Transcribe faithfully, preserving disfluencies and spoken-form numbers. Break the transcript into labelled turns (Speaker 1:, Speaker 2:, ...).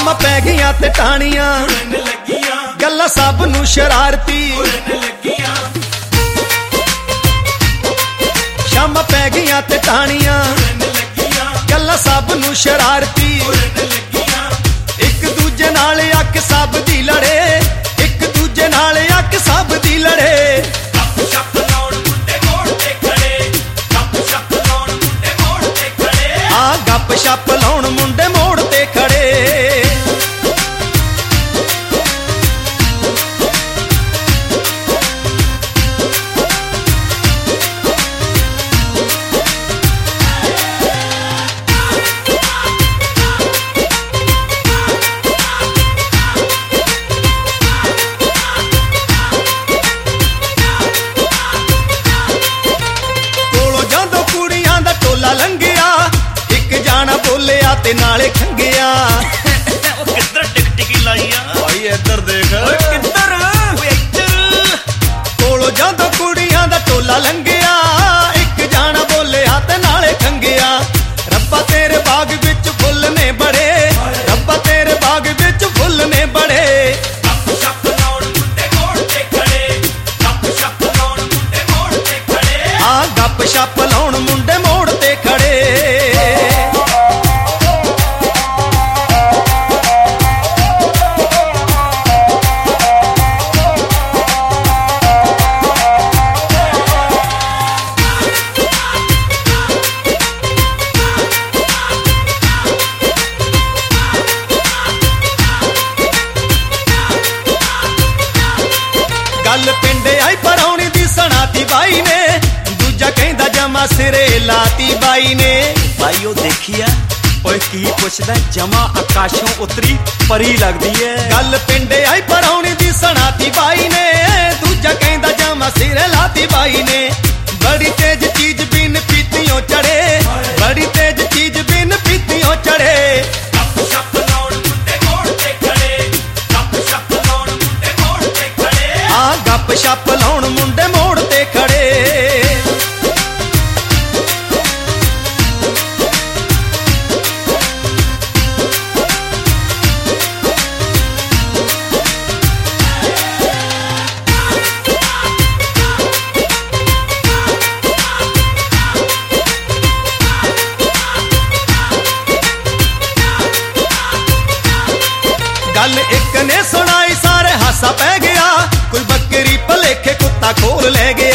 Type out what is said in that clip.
Speaker 1: शामां पै गईयां ते टाणियां गल्लां सब नूं शरारती शामां पै गईयां ते टाणियां गल्लां सब नूं शरारती एक दूजे नाल अक सब दी लड़े एक दूजे नाल अक सब दी लड़े गप शप लाउण मुंडे मोड़ ते खड़े कोलों जांदों कुड़ियां दा टोला लंघिया जाना बोलिया ते नाले खंगिया
Speaker 2: किधर टिकटिकी लाई
Speaker 1: भाई इधर देख
Speaker 2: किधर
Speaker 1: कोलों जांदों कुड़ियां दा टोला लंघिया एक जाना बोलिया ते नाले खंगिया रब्बा तेरे बाग विच फुल ने बड़े रब्बा तेरे बाग विच फुल ने बड़े आ गप शप लाउण मुंडे मोड़ ते खड़े गल पिंडे आई परौनी दी सनाती बाई ने दूजा कहंदा जमा सिरे लाती बाई ने
Speaker 2: भाई ओ देखिया ओए की पुछदा जमा आकाशों उतरी परी लगदी है
Speaker 1: गल पिंडे आई परौनी दी सनाती बाई ने दूजा कहंदा जमा सिरे लाती बाई ने बड़ी तेज चीज बिन पीतियों चढ़े बड़ी तेज चीज बिन पीतियों चढ़े गप शप लाउण मुंडे मोड़ ते खड़े गल एक ने सुनाई सारे हासा पै गया कोई बकरी भलेखे कुत्ता खोल ले गया